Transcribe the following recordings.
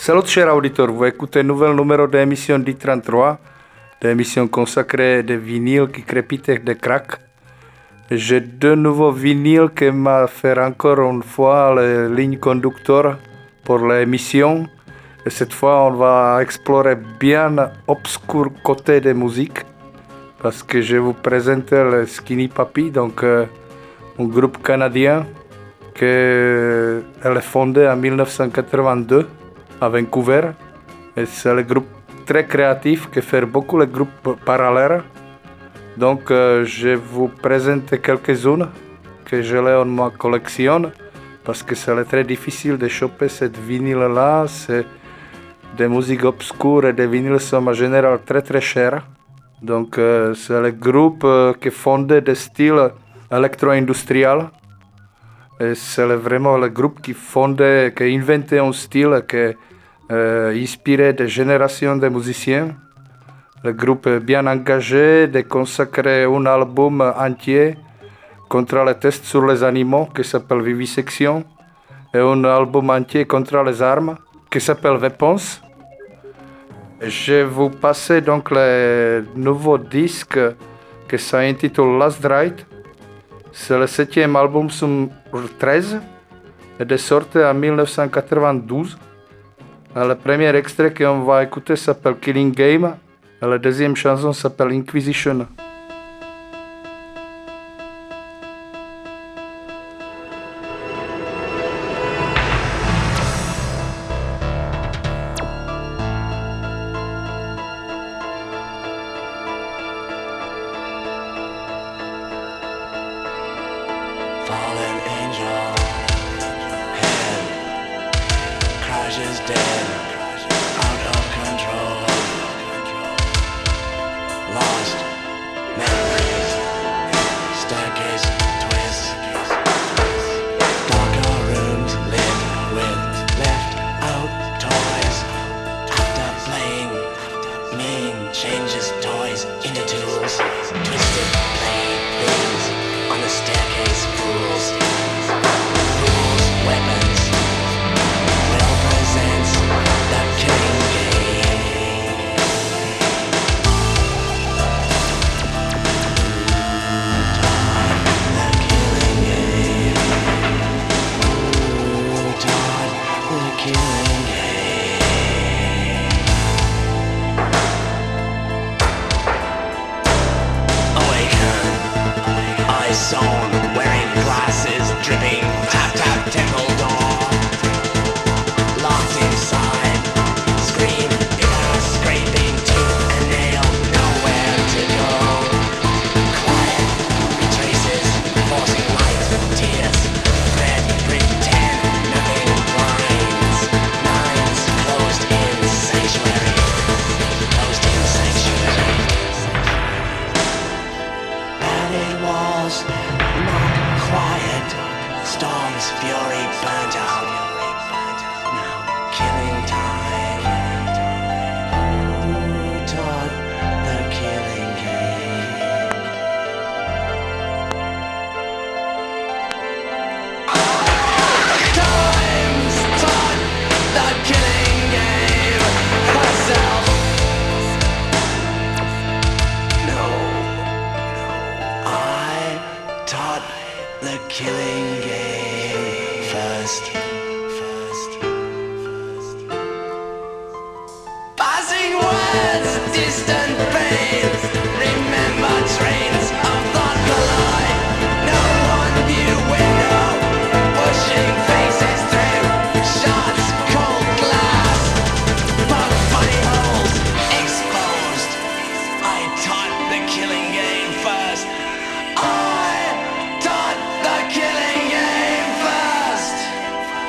Salut chers auditeurs, vous écoutez un nouvel numéro de l'émission D33, l'émission consacrée des vinyles qui crépitent et des cracks. J'ai deux nouveaux vinyles qui m'a fait encore une fois la ligne conducteur pour l'émission. Et cette fois, on va explorer bien l'obscur côté de musique parce que je vous présente le Skinny Puppy, donc un groupe canadien qui est fondé en 1982 à Vancouver. Et c'est un groupe très créatif qui fait beaucoup de groupes parallèles. Donc je vous présente quelques-unes que je l'ai en ma collection parce que c'est très difficile de choper cette vinyle-là. C'est des musiques obscures et des vinyles sont en général très très chers. Donc c'est le groupe qui fondait des styles électro-industriels. Et c'est vraiment le groupe qui inventait un style qui inspirait des générations de musiciens. Le groupe est bien engagé de consacrer un album entier contre les tests sur les animaux qui s'appelle Vivisection et un album entier contre les armes qui s'appelle Weapons. Je vais vous passer donc le nouveau disque qui s'intitule Last Ride. C'est le 7e album sur 13 et est sorti en 1992. Et le premier extrait qu'on va écouter s'appelle Killing Game et la deuxième chanson s'appelle Inquisition. Fallen angel, head crashes dead, out of control. Lost memories, staircase twist. Darker rooms lit with left out toys. After playing, mean changes toys into tools. Twisted playthings on the staircase. Fools, weapons, will presents the killing game. The killing game. Todd, the killing game. Awaken, eyes sewn, wearing glasses, dripping, tap tap temple door. Locked inside, scream, bitter, scraping, tooth and nail, nowhere to go. Quiet, retraces, forcing light, tears, red, pretend, nothing blinds. Minds closed in sanctuary, closed in sanctuary. Padded walls, not quiet. Storm's fury burnt out. Now killing time. Who taught the killing game? Time's taught the killing game. Herself. No. I taught the killing game first. Passing words, distant pains. Remember trains of thought collide. No one view window, pushing faces through. Shots, cold glass, poke funny holes, exposed. I taught the killing game first. I taught the killing game first.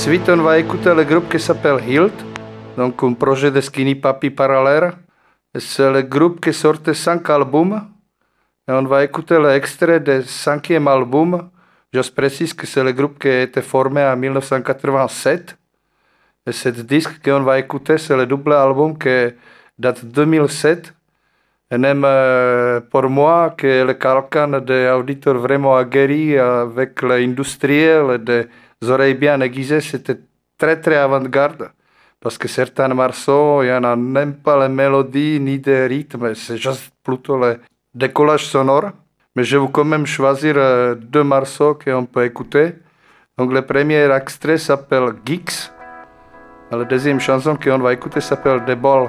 Ensuite, on va écouter le groupe qui s'appelle Hilt, donc un projet de Skinny Papi parallèle. C'est le groupe qui sortait 5 albums. Et on va écouter l'extrait du 5e album. Je précise que c'est le groupe qui a été formé en 1987. Et ce disque qu'on va écouter, c'est le double album qui date de 2007. Et même pour moi, que le quelqu'un d'auditeurs vraiment aguerri avec l'industriel et des oreilles bien aiguisées, c'était très très avant-garde. Parce que certains morceaux, il n'y en a même pas les mélodies ni des rythmes, c'est juste plutôt le décollage sonore. Mais je vais quand même choisir 2 morceaux qu'on peut écouter. Donc le premier extrait s'appelle Geeks. Et la deuxième chanson qu'on va écouter s'appelle The Ball.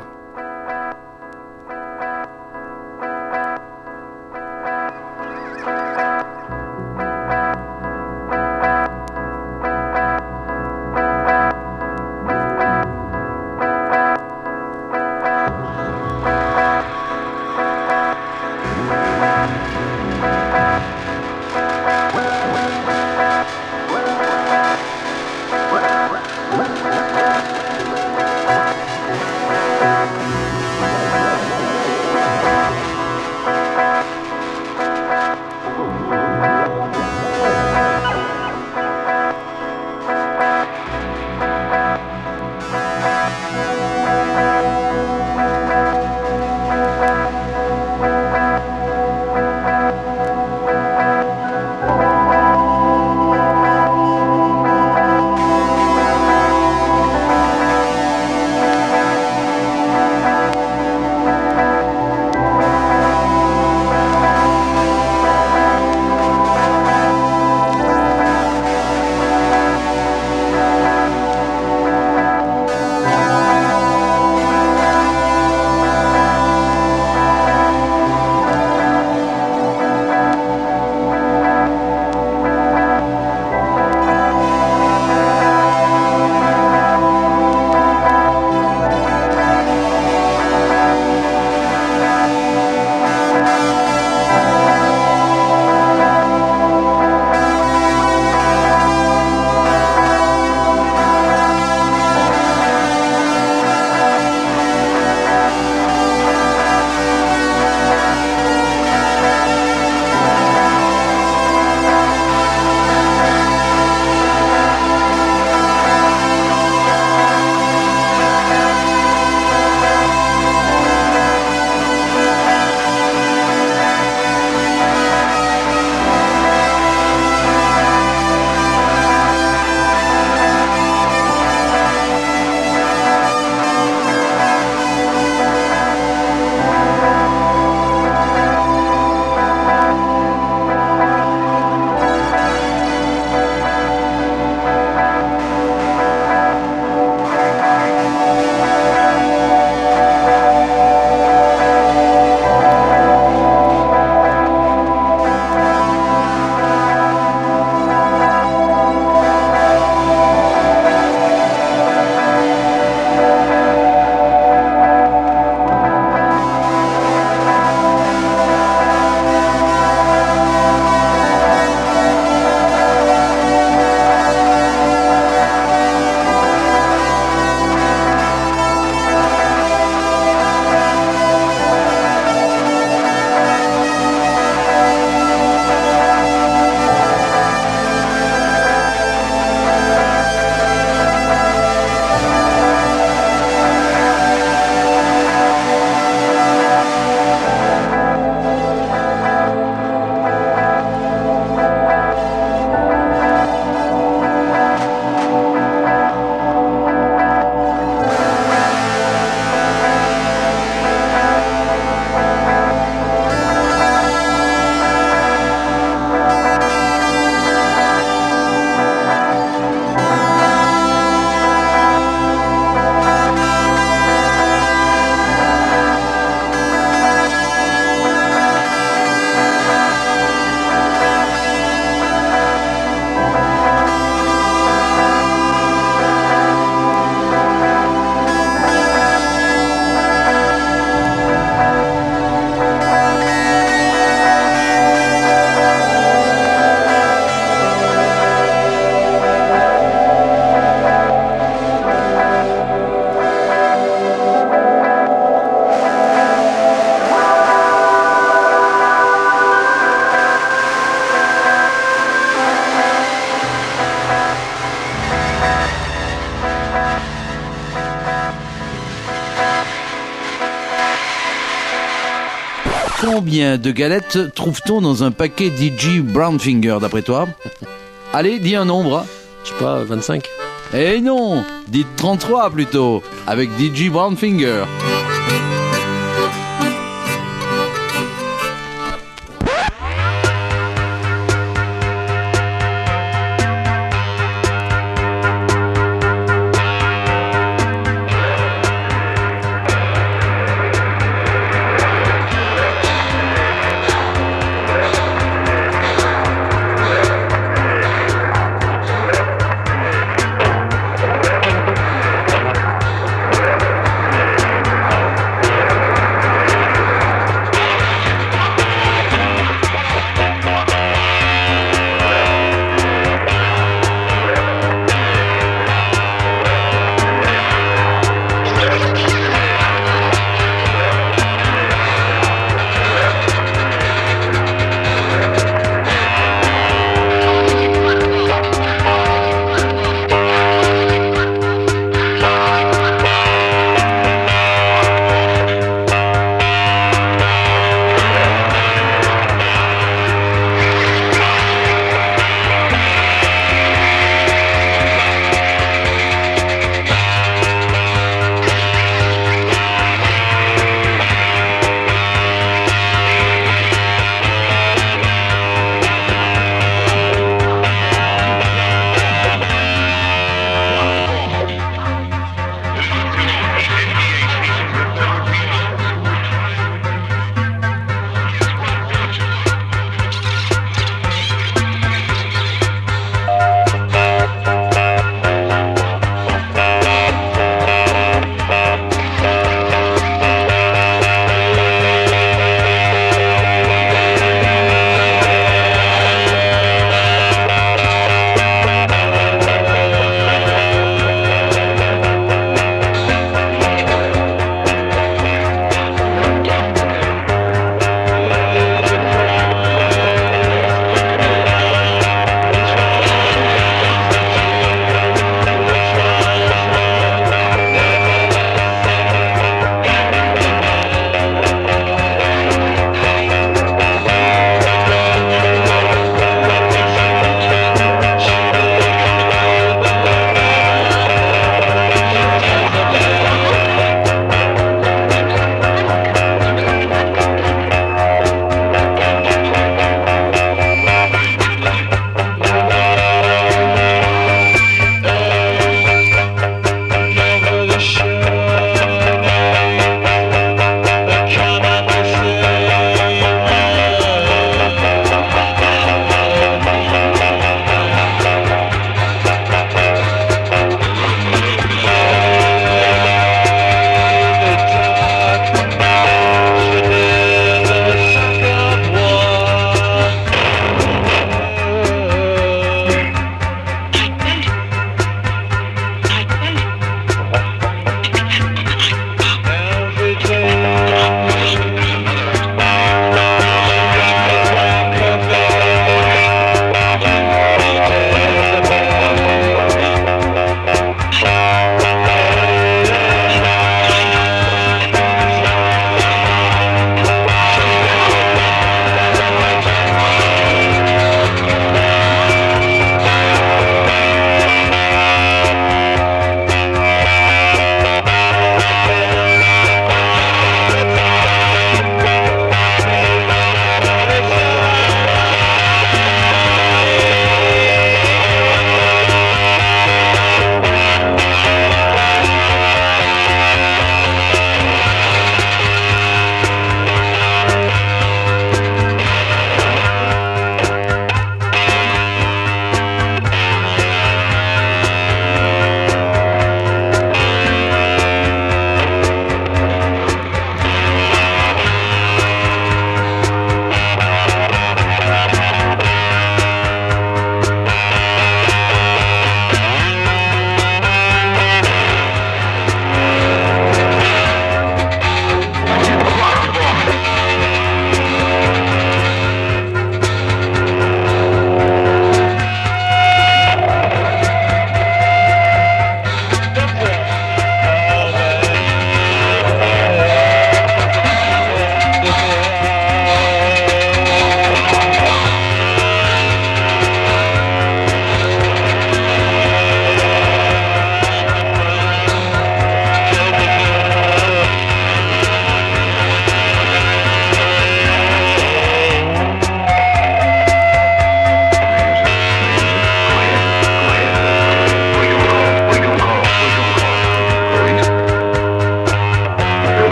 Combien de galettes trouve-t-on dans un paquet DJ Brownfinger d'après toi? Allez, dis un nombre. Je sais pas, 25. Eh non, dites 33 plutôt, avec DJ Brownfinger.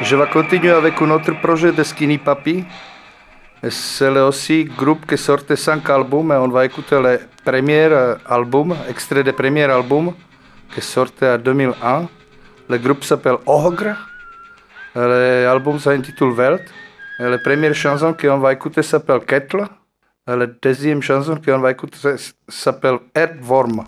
Je vais continuer avec un autre projet de Skinny Papi. C'est aussi un groupe qui sortait 5 albums et on va écouter le premier album, extrait du premier album qui sortait en 2001. Le groupe s'appelle Ogre. L'album s'intitule Welt. Et la première chanson qu'on va écouter s'appelle Kettle. Et la deuxième chanson qu'on va écouter s'appelle Erdworm.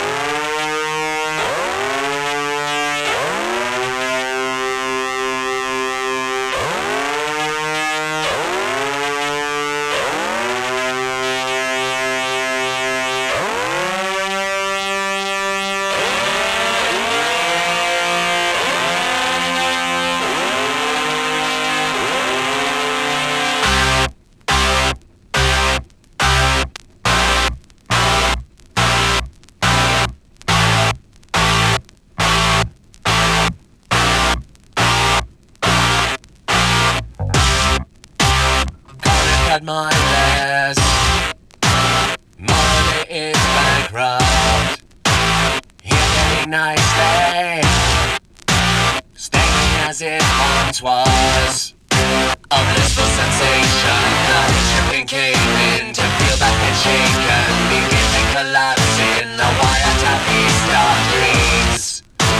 Mindless. Money is bankrupt. Here very nicely, staying as it once was. A blissful sensation, not a tripping came in to feel back and shaken, begin to collapse in the wiretap east of dreams.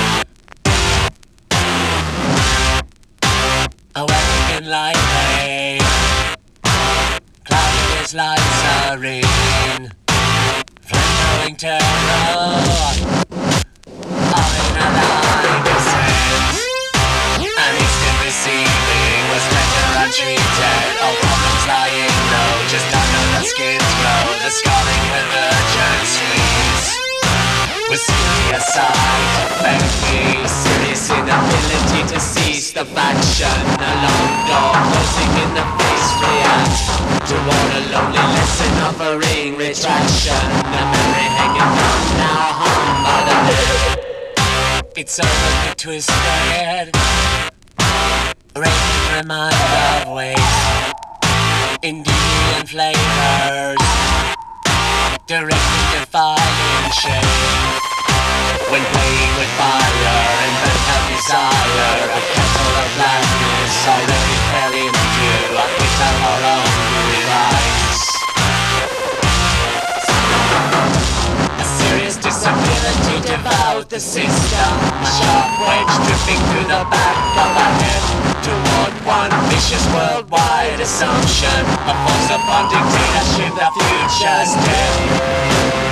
Awakening lightly. Cloudless lights serene, flame-blowing terror of another descent. An instant receiving was better untreated. All problems lying low, just under the skin's glow. The scarring convergence squeeze was serious sight, affect me. Serious inability to cease the faction. A long door closing in the face react toward a lonely lesson offering retraction. A memory hanging on now hung by the head. It's overly twisted, raising reminder of ways, Indian flavors, directing defiling shade. When playing with fire and burnt out desire, a kettle of blackness already fell into a pit of our own device. A serious disability devoured the system, a sharp wedge dripping through the back of our head toward one vicious worldwide assumption, a force upon dictatorship, the future's dead.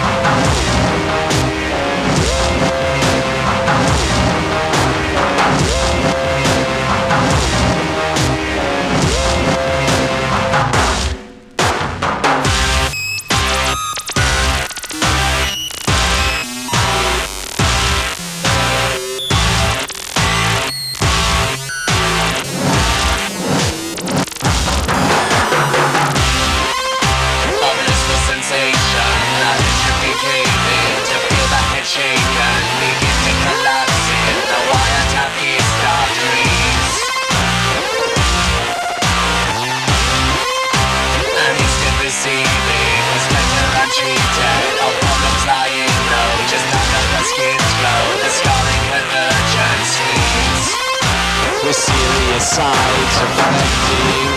Serious sides affecting.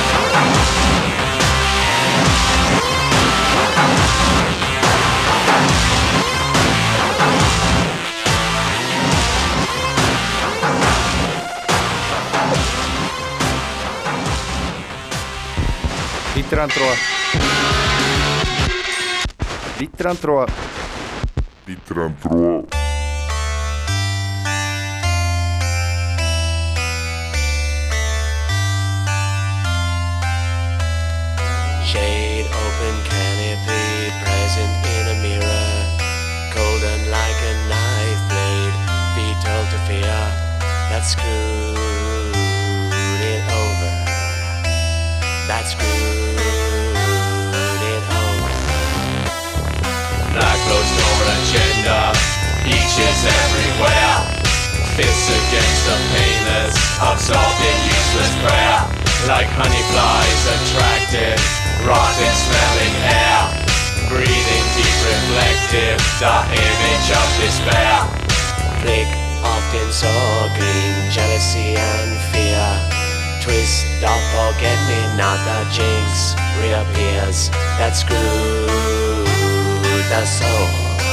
Beat 33. Beat 33. Beat 33. Shade, open canopy, present in a mirror, golden like a knife blade, vital to fear, that screwed it over, that screwed it over. Black closed door agenda, eaches everywhere, fists against the painless, absorbed in useless prayer, like honey flies attracted. Rotten smelling air, breathing deep reflective, the image of despair. Flick of often so green, jealousy and fear. Twist off, forget me not, the jinx reappears. That screwed the soul,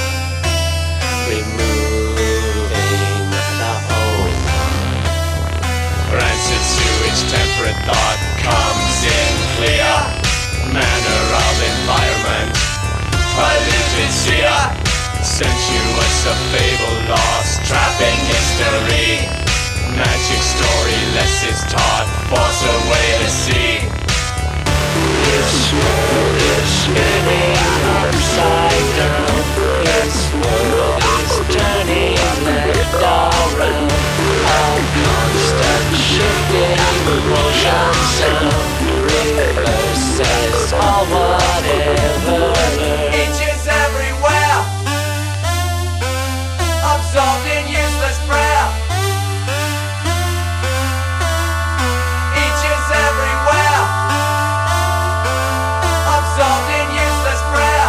removing the old. Rancid sewage, temperate thought comes in clear. Manner of environment, polluted seer. Sensuous, a fable lost, trapping history. Magic story, less is taught, force away the sea. This world is spinning upside down. This world is turning left around. A constant shifting motion sound. Reverses or whatever. Inches everywhere, absorbed in useless prayer. Inches everywhere, absorbed in useless prayer.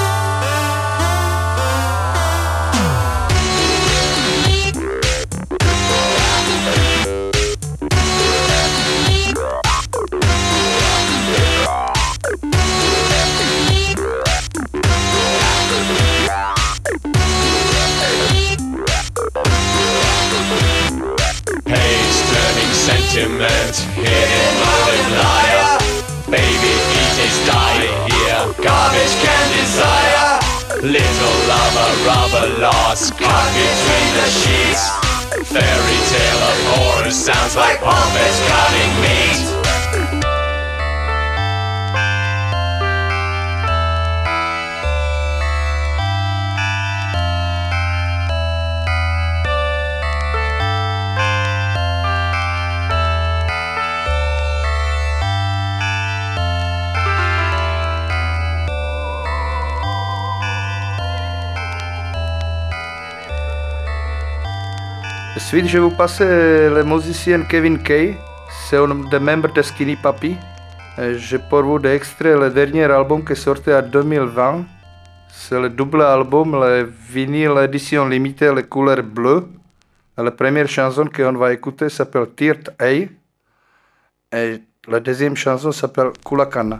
Page turning sentiment, hidden motive liar. Baby feet is dying here, garbage can desire. Little lover, rubber lost, caught between the sheets. Fairy tale of horror sounds like puppets cutting meat. Suite, je vais vous passer le musicien Kevin Kay, c'est un des membres de Skinny Puppy. J'ai pour vous des extraits le dernier album qui est sorti en 2020. C'est le double album, le vinyle édition limitée, les couleurs bleues. La première chanson qu'on va écouter s'appelle Tirt A. Et la deuxième chanson s'appelle Kulakana.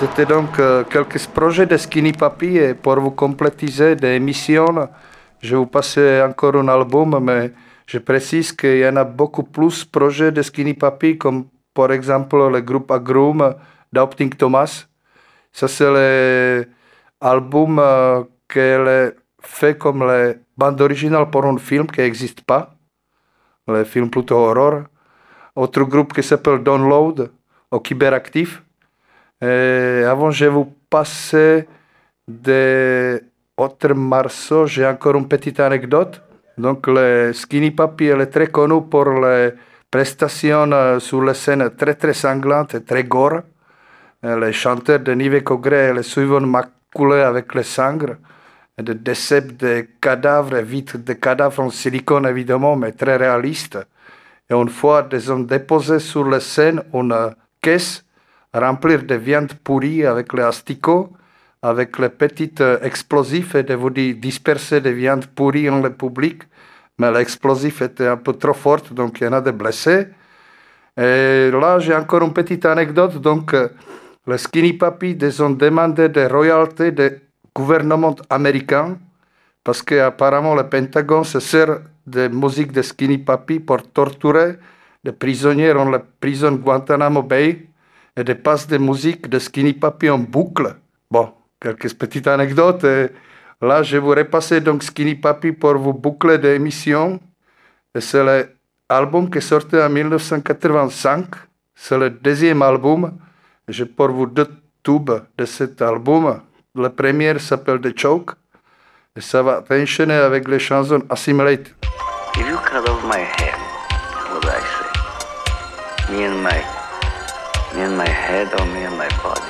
C'était donc quelques projets de Skinny Papi et pour vous complétiser des émissions, je vais vous passer encore un album, mais je précise qu'il y en a beaucoup plus de projets de Skinny Papi, comme par exemple le groupe Agrum d'Opting Thomas. Ça, c'est l'album qu'elle a fait comme la bande originale pour un film qui n'existe pas, le film plutôt horreur. Autre groupe qui s'appelle Download, au Cyberactif. Et avant, je vais vous passer des autres morceaux. J'ai encore une petite anecdote. Donc, le Skinny Papi elle est très connu pour les prestations sur la scène très très sanglantes et très gore. Les chanteurs de Nive Cogré les suivent maculés avec le sang, des décès de cadavres, vitres de cadavres en silicone évidemment, mais très réalistes. Et une fois, ils ont déposé sur la scène une caisse remplie de viande pourrie avec les asticots, avec les petits explosifs et de vous disperser des viandes pourries en le public. Mais l'explosif était un peu trop fort, donc il y en a des blessés. Et là, j'ai encore une petite anecdote. Donc, les Skinny Papi, ils ont demandé des royalties du gouvernement américain parce qu'apparemment le Pentagone se sert de musique de Skinny Papi pour torturer des prisonniers en la prison Guantanamo Bay et de passer de musique de Skinny Papi en boucle. Bon, quelques petites anecdotes. Et là, je vais vous repasser donc Skinny Papi pour vous boucler d'émission. Et c'est l'album qui est sorti en 1985. C'est le deuxième album. J'ai pour vous deux tubes de cet album. Le premier s'appelle The Choke. Et ça va enchaîner avec les chansons Assimilate. If you cut off my head, what do I say? Me and my head or me and my body?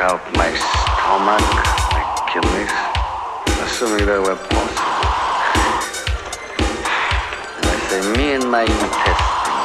out my stomach, my kidneys, assuming that were possible. And I say, me and my intestines.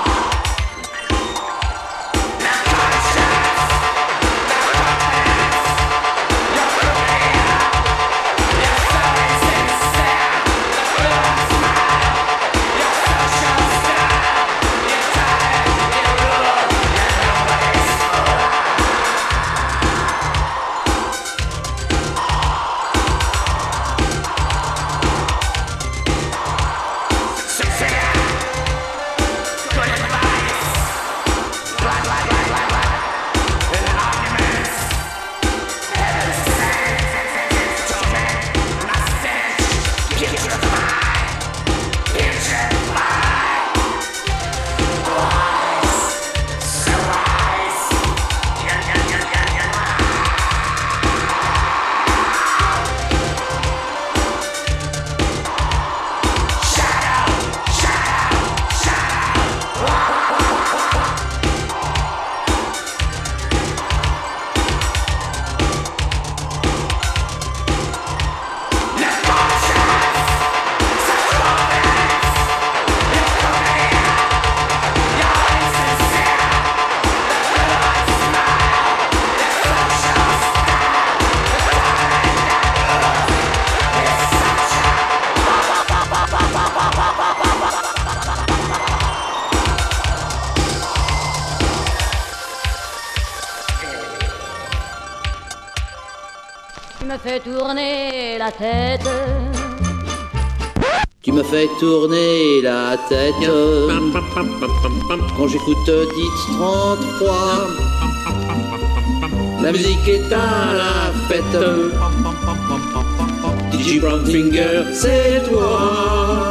Tu me fais tourner la tête. Tu me fais tourner la tête quand j'écoute Dites 33. La musique est à la fête. DJ Brownfinger, c'est toi.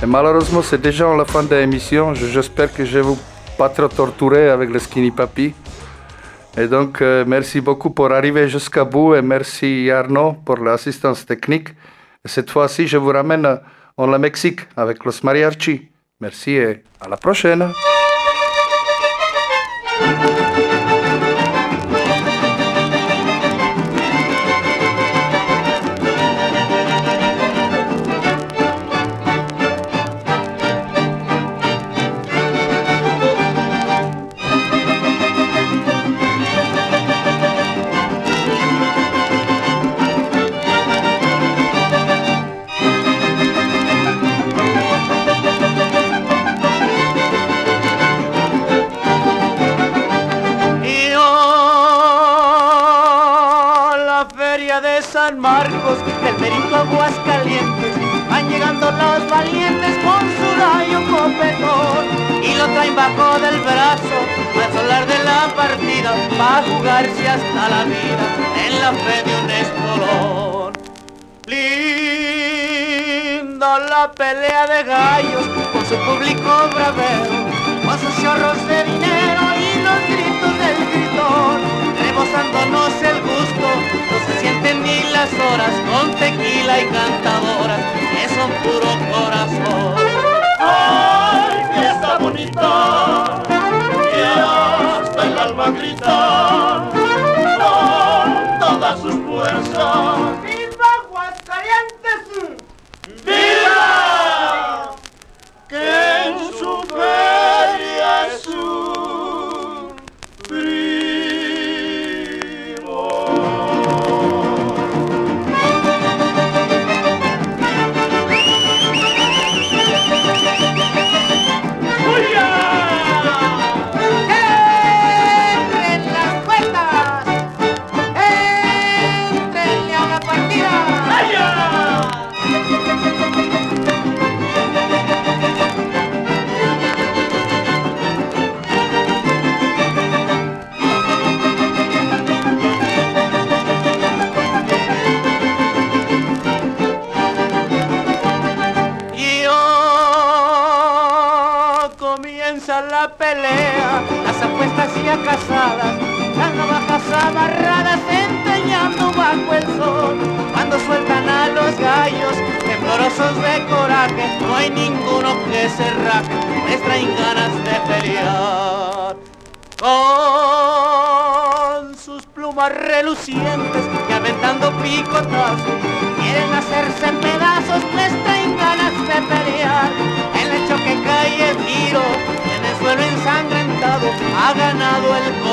Et malheureusement, c'est déjà la fin de l'émission. J'espère que je ne vous pas trop torturé avec le Skinny Papi. Et donc, merci beaucoup pour arriver jusqu'à bout et merci Arnaud pour l'assistance technique. Et cette fois-ci, je vous ramène en le Mexique avec los mariachi. Merci et à la prochaine. San Marcos, del Perico Aguascalientes, van llegando los valientes con su rayo copetón y lo traen bajo del brazo al solar de la partida para jugarse hasta la vida en la fe de un espolón. Linda la pelea de gallos con su público bravero, con sus chorros de dinero y los gritos del gritón. Rebosándonos el gusto, no se sienten ni las horas con tequila y cantadoras que son puro corazón. ¡Ay, fiesta bonita! Que hasta el alma grita con todas sus fuerzas. ¡Viva Aguascalientes! ¡Viva! Que en su feria es un primo. La pelea, las apuestas ya casadas, las navajas amarradas empeñando bajo el sol. Cuando sueltan a los gallos, temblorosos de coraje, no hay ninguno que se raje, les traen ganas de pelear. Con sus plumas relucientes y aventando picotazos, quieren hacerse en pedazos, les traen ganas de pelear. El hecho que cae el tiro en el suelo ensangrentado ha ganado el